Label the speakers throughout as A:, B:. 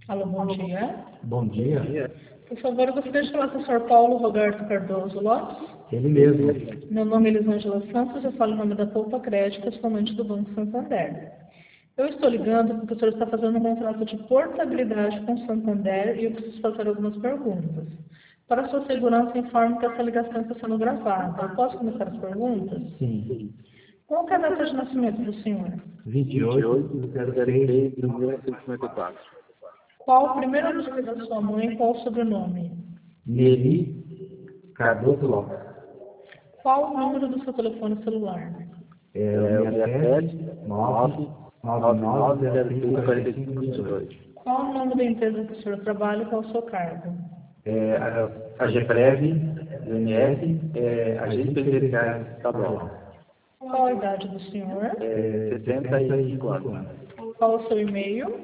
A: Alô, bom dia.
B: Bom dia.
A: Por favor, eu gostaria de falar com o senhor Paulo Roberto Cardoso Lopes.
B: Ele mesmo.
A: Meu nome é Elisângela Santos, eu falo em nome da Poupa Crédito, atualmente do Banco Santander. Eu estou ligando porque o senhor está fazendo um contrato de portabilidade com o Santander e eu preciso fazer algumas perguntas. Para sua segurança, informo que essa ligação está sendo gravada. Eu posso começar as perguntas?
B: Sim.
A: Qual que é a data de nascimento do senhor?
B: 28/06/1954.
A: Qual o primeiro nome da sua mãe e qual o sobrenome?
B: Neli Cardoso Lopes.
A: Qual o número do seu telefone celular?
B: É o 67-999-054522.
A: Qual o nome da empresa que o senhor trabalha e qual o seu cargo?
B: A GPREV, INS, Agente Especiais Estadual.
A: Qual a idade do senhor?
B: 65 anos.
A: Qual o seu e-mail?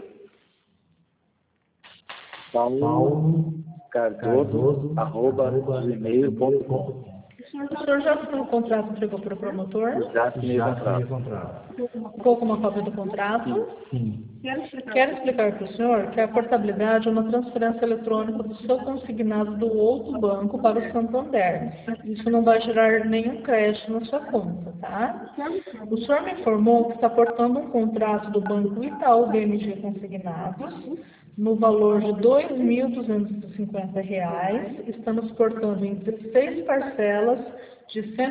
B: paulocardoso@gmail.com.
A: O senhor já assinou o contrato e entregou para o promotor?
B: Já assinei o contrato.
A: Ficou com uma cópia do contrato?
B: Sim.
A: Quero explicar para o senhor que a portabilidade é uma transferência eletrônica do seu consignado do outro banco para o Santander. Isso não vai gerar nenhum crédito na sua conta, tá? O senhor me informou que está portando um contrato do Banco Itaú BMG Consignados no valor de R$ 2.250. Estamos portando em 16 parcelas de R$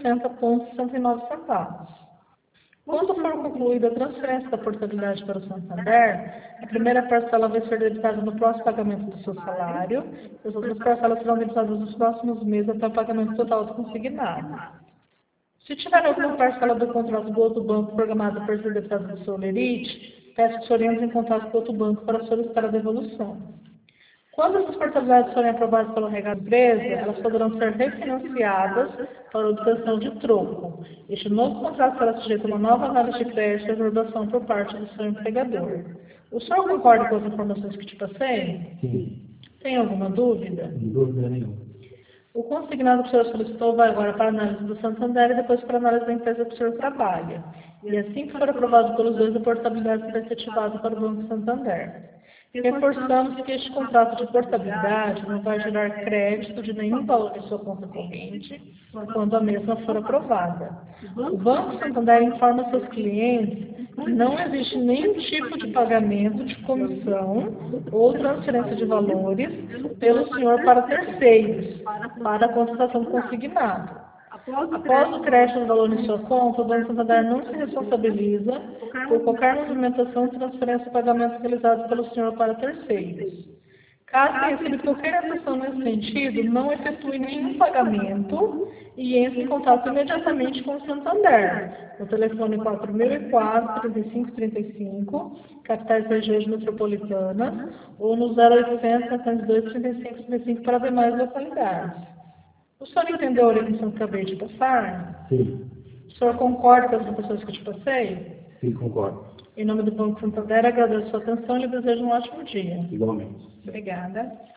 A: 160,69. Quando for concluída a transferência da portabilidade para o Santander, a primeira parcela vai ser debitada no próximo pagamento do seu salário, e as outras parcelas serão debitadas nos próximos meses até o pagamento total do consignado. Se tiver alguma parcela do contrato do outro banco programada para ser debitada do seu lerite, peço que o senhor entre em contato com o outro banco para solicitar a devolução. Quando essas portabilidades forem aprovadas pela regada empresa, elas poderão ser refinanciadas para obtenção de troco. Este novo contrato será sujeito a uma nova análise de crédito e aprovação por parte do seu empregador. O senhor concorda com as informações que te passei?
B: Sim.
A: Tem alguma dúvida?
B: Sem dúvida nenhuma.
A: O consignado que o senhor solicitou vai agora para a análise do Santander e depois para a análise da empresa que o senhor trabalha. E assim que for aprovado pelos dois, a portabilidade será efetivada para o Banco Santander. Reforçamos que este contrato de portabilidade não vai gerar crédito de nenhum valor em sua conta corrente quando a mesma for aprovada. O Banco Santander informa seus clientes que não existe nenhum tipo de pagamento de comissão ou transferência de valores pelo senhor para terceiros, para a contratação do consignado. Após o crédito do valor em sua conta, o Banco Santander não se responsabiliza por qualquer movimentação, transferência ou pagamento realizados pelo senhor para terceiros. Caso tenha recebido qualquer atenção nesse sentido, não efetue nenhum pagamento e entre em contato imediatamente com o Santander, no telefone 4004-3535, capitais regiões metropolitanas, ou no 0800 702 3535 para demais localidades. O senhor entendeu a orientação que acabei de passar?
B: Sim.
A: O senhor concorda com as informações que eu te passei?
B: Sim, concordo.
A: Em nome do Banco Santander, agradeço a sua atenção e lhe desejo um ótimo dia.
B: Igualmente.
A: Obrigada.